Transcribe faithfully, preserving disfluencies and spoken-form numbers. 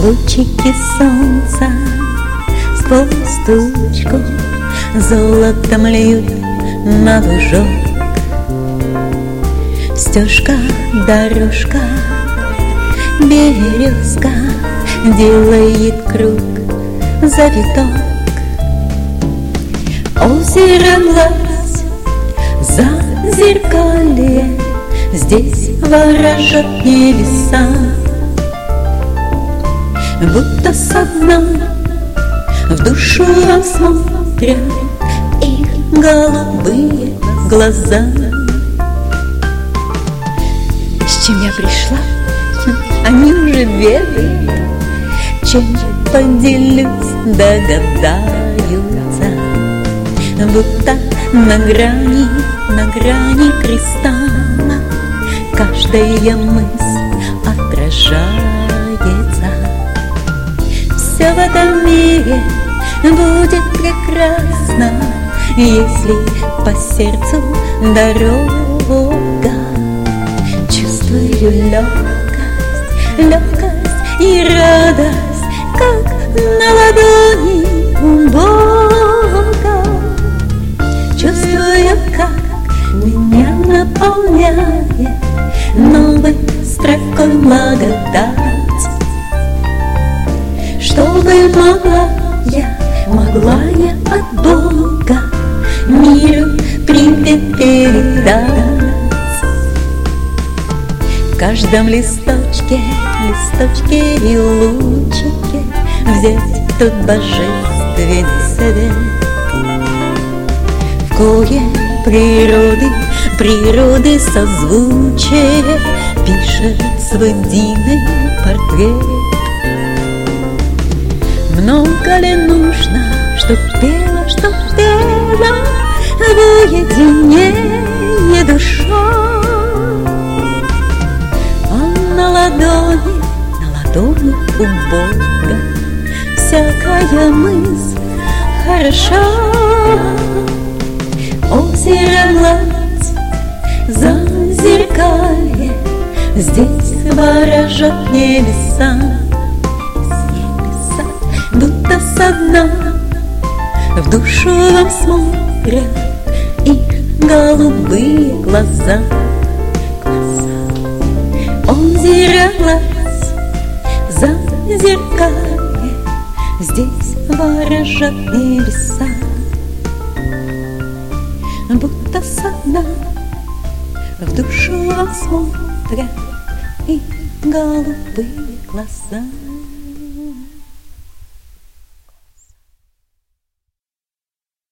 Лучики солнца сквозь тучку золотом льют на лужок. Стежка, дорожка, березка делает круг, завиток. Озеро гладь, зазеркалье, здесь ворожат небеса. Будто со дна в душу вам смотрят их голубые глаза. С чем я пришла, они уже ведают, чем поделюсь, догадаются. Будто на грани, на грани креста каждая мысль отражается. Все в этом мире будет прекрасно, если по сердцу дорога. Чувствую легкость, легкость и радость, как на ладони у Бога. Чувствую, как меня наполняет новой строкой благодать. Чтобы могла я, могла я от Бога миру привет передать. В каждом листочке, листочке и лучике взять тот божественный совет. В кое природы, природы созвучие пишет свой дивный портрет. Много ли нужно, чтоб пела, чтоб пела в уединении душа? А на ладони, на ладони у Бога всякая мысль хороша. Озеро гладь, зазеркалье, здесь ворожат небеса. Будто со дна в душу вам смотрят их голубые глаза. Озеро гладь, зазеркалье, здесь ворожат небеса. Будто со дна в душу вам смотрят их голубые глаза.